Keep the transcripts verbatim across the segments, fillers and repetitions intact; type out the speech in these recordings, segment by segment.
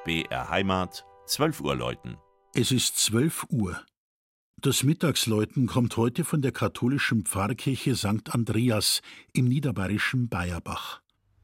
B R Heimat, zwölf Uhr läuten. Es ist zwölf Uhr. Das Mittagsläuten kommt heute von der katholischen Pfarrkirche Sankt Andreas im niederbayerischen Baierbach.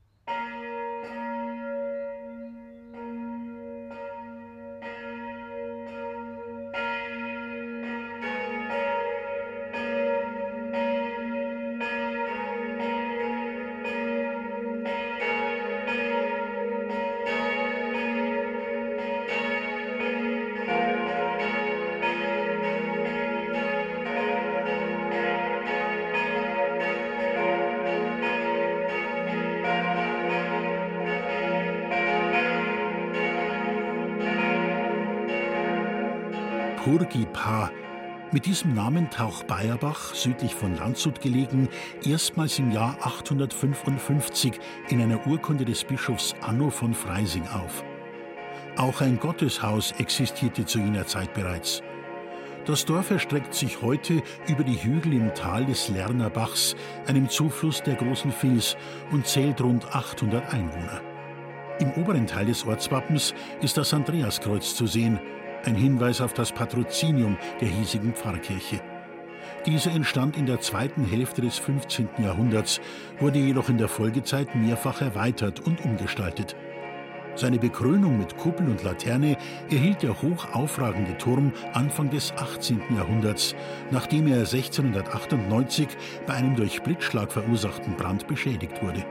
Purgi-Pa. Mit diesem Namen taucht Baierbach, südlich von Landshut gelegen, erstmals im Jahr achthundertfünfundfünfzig in einer Urkunde des Bischofs Anno von Freising auf. Auch ein Gotteshaus existierte zu jener Zeit bereits. Das Dorf erstreckt sich heute über die Hügel im Tal des Lerner Bachs, einem Zufluss der großen Vils, und zählt rund achthundert Einwohner. Im oberen Teil des Ortswappens ist das Andreaskreuz zu sehen, ein Hinweis auf das Patrozinium der hiesigen Pfarrkirche. Diese entstand in der zweiten Hälfte des fünfzehnten Jahrhunderts, wurde jedoch in der Folgezeit mehrfach erweitert und umgestaltet. Seine Bekrönung mit Kuppel und Laterne erhielt der hoch aufragende Turm Anfang des achtzehnten Jahrhunderts, nachdem er sechzehnhundertachtundneunzig bei einem durch Blitzschlag verursachten Brand beschädigt wurde.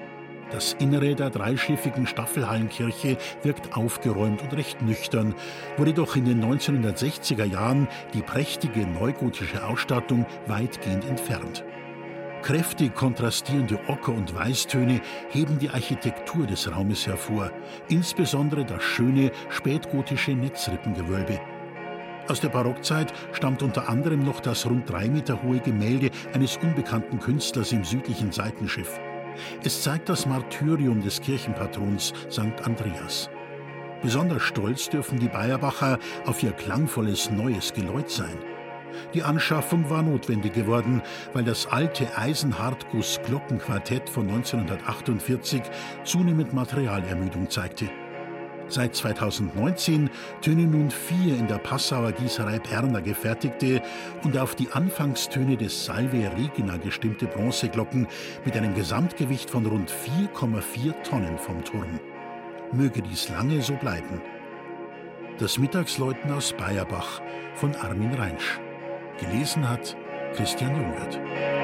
Das Innere der dreischiffigen Staffelhallenkirche wirkt aufgeräumt und recht nüchtern, wurde doch in den neunzehnhundertsechziger Jahren die prächtige neugotische Ausstattung weitgehend entfernt. Kräftig kontrastierende Ocker- und Weißtöne heben die Architektur des Raumes hervor, insbesondere das schöne spätgotische Netzrippengewölbe. Aus der Barockzeit stammt unter anderem noch das rund drei Meter hohe Gemälde eines unbekannten Künstlers im südlichen Seitenschiff. Es zeigt das Martyrium des Kirchenpatrons Sankt Andreas. Besonders stolz dürfen die Baierbacher auf ihr klangvolles neues Geläut sein. Die Anschaffung war notwendig geworden, weil das alte Eisenhartguss-Glockenquartett von neunzehnhundertachtundvierzig zunehmend Materialermüdung zeigte. Seit zweitausendneunzehn tönen nun vier in der Passauer Gießerei Perner gefertigte und auf die Anfangstöne des Salve Regina gestimmte Bronzeglocken mit einem Gesamtgewicht von rund vier Komma vier Tonnen vom Turm. Möge dies lange so bleiben. Das Mittagsläuten aus Baierbach von Armin Reinsch. Gelesen hat Christian Jungwirth.